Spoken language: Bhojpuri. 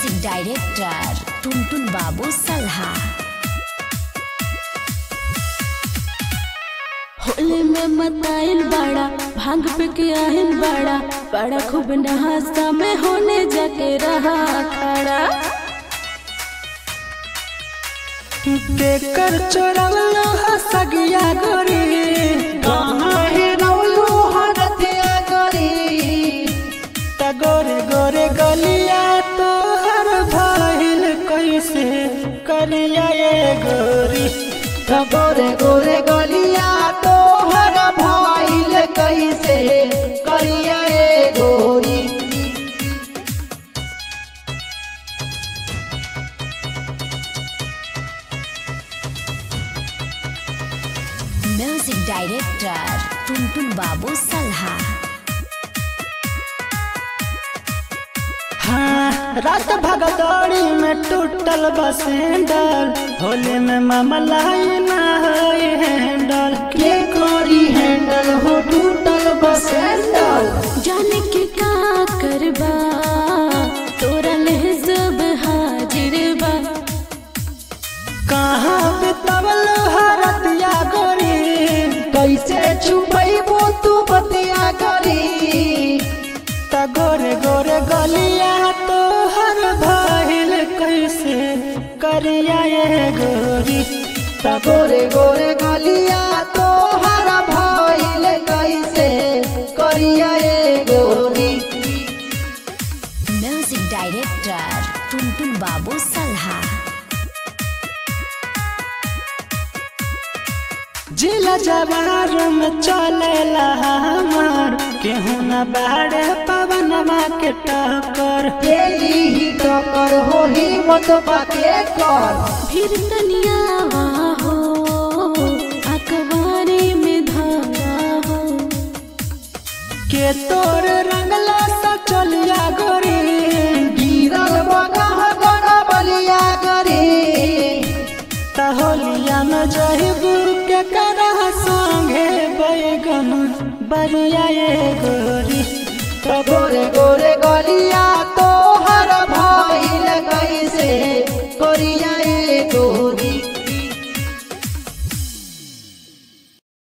म्यूजिक डायरेक्टर टुनटुन बाबू सलहा। होली में मताइल बड़ा भांग पे के आहिल बड़ा बड़ा खूब नहासा में होने जाके रहा खड़ा। देकर चोरवलो सगिया गोरी कहाँ हेरवलो हरतिया गोरी त गोरे गोरे गलिया तोहर भइल कैसे करिया ये गोरी त गोरे गोरे गलिया तोहर भइल कैसे करिया ये गोरी। म्यूजिक डायरेक्टर टुनटुन बाबू सलहा। हाँ रात भगदौड़ी में टूटल बसेंडल होली में मामला ना होई हैंडल के कोरी हैंडल हो टूटल बसेंडल। जाने के का करबा तोरा लहजब हाजिर बा। कहाँ बितवल हरतिया गोरी कैसे छुपैबो तू बतिया गोरी त गोरे गोरे गलिया तोहर भइल कैसे करिया ये गोरी त गोरे गोरे गलिया तोहर भइल कैसे करिया ये गोरी। म्यूजिक डायरेक्टर टुनटुन बाबू सलहा। जिला जवार में चलेला हमार केहू न बाड़े पवनमा के टक्कर ही टक्कर हो हिम्मत बाके कर। फिर तनिया हो अखबारी में धारा हो के तोर रंगला सा चलिया गोरी गिरल बगह गना बलिया गोरी त होलिया में जहिबू के करह संगे बैगन बरिया ये गोरी त गोरे गोरे गलिया तोहर भइल कैसे करिया ये गोरी।